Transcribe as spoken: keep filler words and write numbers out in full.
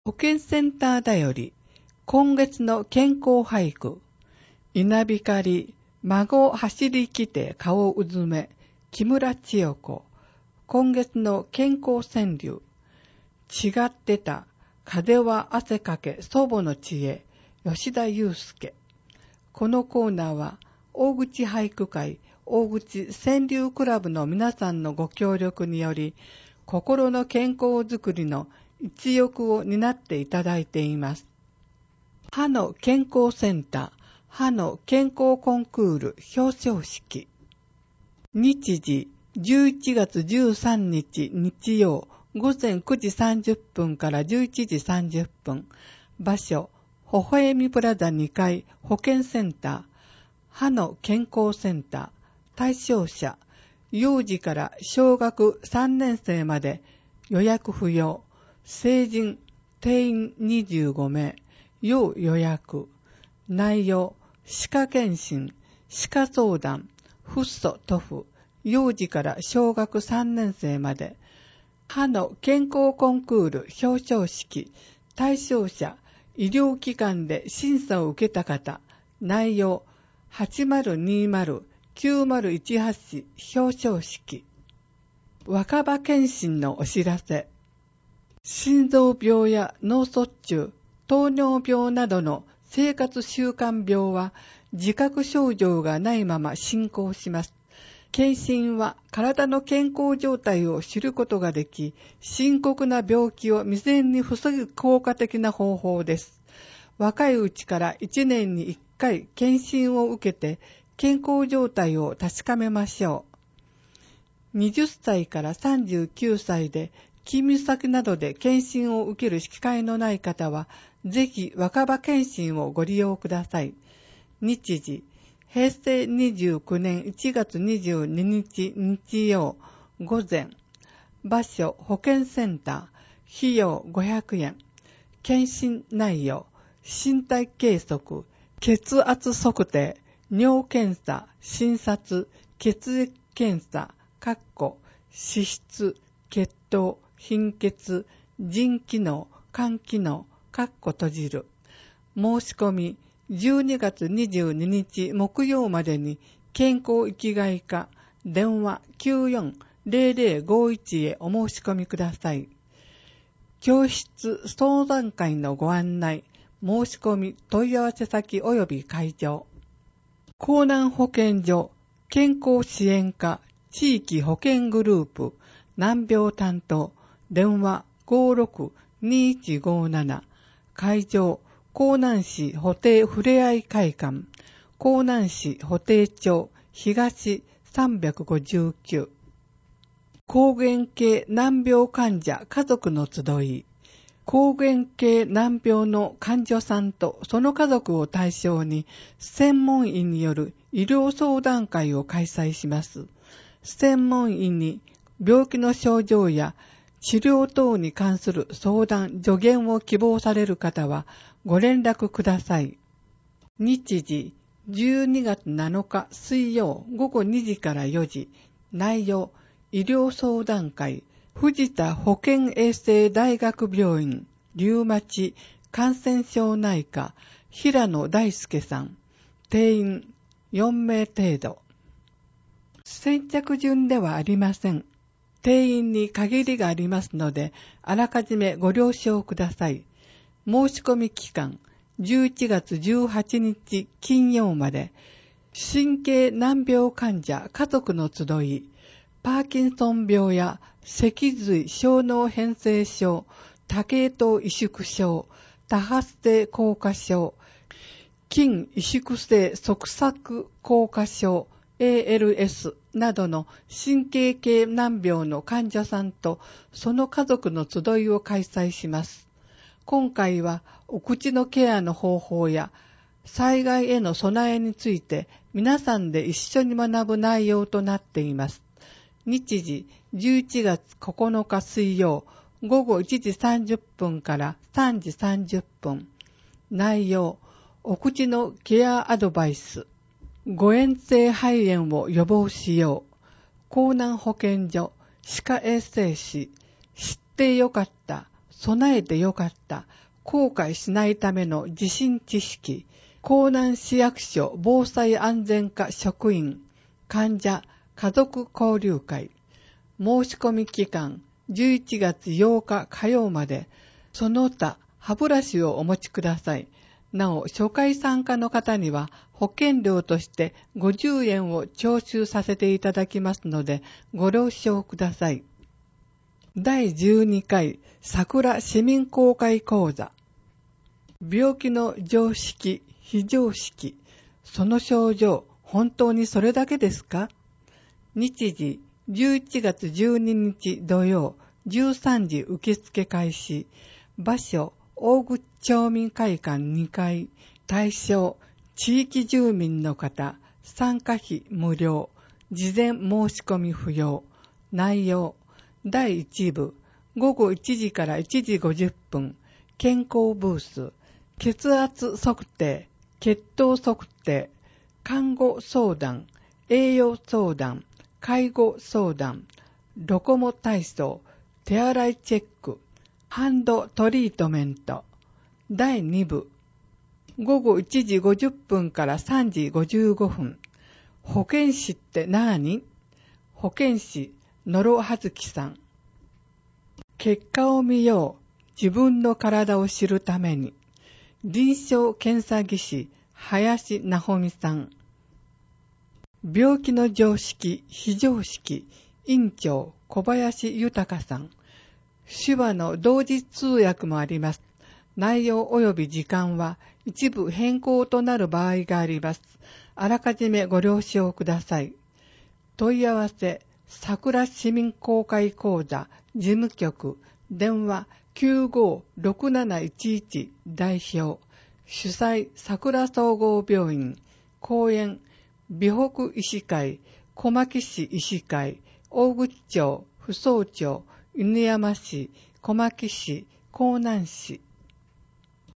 保健センターだより、今月の健康俳句、稲光、孫走り来て顔うずめ、木村千代子。今月の健康川柳、違ってた、風は汗かけ祖母の知恵、吉田祐介。このコーナーは、大口俳句会、大口川柳クラブの皆さんのご協力により、心の健康づくりの一翼を担っていただいています。歯の健康センター、歯の健康コンクール表彰式。日時じゅういちがつじゅうさんにち日曜午前くじさんじゅっぷんからじゅういちじさんじゅっぷん。場所、微笑みプラザにかい保健センター、歯の健康センター。対象者、幼児から小学さんねん生まで予約不要。成人、定員にじゅうごめい、要予約。内容、歯科検診、歯科相談、フッ素塗布、幼児から小学さんねん生まで。歯の健康コンクール表彰式、対象者、医療機関で審査を受けた方。内容、はちまるにまるきゅうまるいちはち表彰式。若葉検診のお知らせ。心臓病や脳卒中、糖尿病などの生活習慣病は自覚症状がないまま進行します。検診は体の健康状態を知ることができ、深刻な病気を未然に防ぐ効果的な方法です。若いうちからいちねんにいっかい検診を受けて健康状態を確かめましょう。はたちからさんじゅうきゅうさいで勤務先などで検診を受ける機会のない方は、ぜひ若葉検診をご利用ください。日時、へいせいにじゅうきゅうねんいちがつにじゅうににち日曜午前。場所、保健センター。費用ごひゃくえん。検診内容、身体計測、血圧測定、尿検査、診察、血液検査、かっこ脂質、血糖、貧血、腎機能、肝機能、かっこ閉じる。申し込み、じゅうにがつにじゅうににち木曜までに健康生きがい課電話 きゅうよんゼロゼロごいち へお申し込みください。教室相談会のご案内、申し込み問い合わせ先及び会場。江南保健所健康支援課地域保健グループ難病担当電話 ごろくにいちごなな 会場江南市保定ふれあい会館江南市保定町東さんびゃくごじゅうきゅう。膠原系難病患者家族の集い。膠原系難病の患者さんとその家族を対象に専門医による医療相談会を開催します。専門医に病気の症状や治療等に関する相談、助言を希望される方はご連絡ください。日時じゅうにがつなのか水曜ごごにじからよじ。内容、医療相談会、藤田保健衛生大学病院、リウマチ感染症内科、平野大輔さん。定員よんめい程度。先着順ではありません。定員に限りがありますので、あらかじめご了承ください。申し込み期間、じゅういちがつじゅうはちにち金曜まで。神経難病患者家族の集い、パーキンソン病や脊髄小脳変性症、多系統萎縮症、多発性硬化症、筋萎縮性側索硬化症、エーエルエス などの神経系難病の患者さんとその家族の集いを開催します。今回はお口のケアの方法や災害への備えについて皆さんで一緒に学ぶ内容となっています。日時じゅういちがつここのか水曜ごごいちじさんじゅっぷんからさんじさんじゅっぷん。内容、お口のケアアドバイス。誤嚥性肺炎を予防しよう。江南保健所歯科衛生士。知ってよかった。 備えてよかった、後悔しないための地震知識、江南市役所防災安全課職員、患者、家族交流会。申し込み期間、じゅういちがつようか火曜まで、その他、歯ブラシをお持ちください。なお、初回参加の方には、保険料としてごじゅうえんを徴収させていただきますので、ご了承ください。だいじゅうにかい桜市民公開講座。病気の常識、非常識、その症状、本当にそれだけですか？日時、じゅういちがつじゅうににち土曜、じゅうさんじ受付開始。場所、大口町民会館にかい。対象、地域住民の方。参加費無料。事前申し込み不要。内容、だいいちぶ、ごごいちじからいちじごじゅっぷん。健康ブース。血圧測定、血糖測定、看護相談、栄養相談、介護相談、ロコモ体操、手洗いチェック、ハンドトリートメント。だいにぶ、ごごいちじごじゅっぷんからさんじごじゅうごふん。保健師って何？保健師、野呂葉月さん。結果を見よう。自分の体を知るために。臨床検査技師、林直美さん。病気の常識、非常識、院長、小林豊さん。手話の同時通訳もあります。内容及び時間は一部変更となる場合があります。あらかじめご了承ください。問い合わせ、桜市民公開講座、事務局、電話きゅうごろくなないちいち代表、主催桜総合病院、講演、美北医師会、小牧市医師会、大口町、扶桑町、犬山市、小牧市、江南市。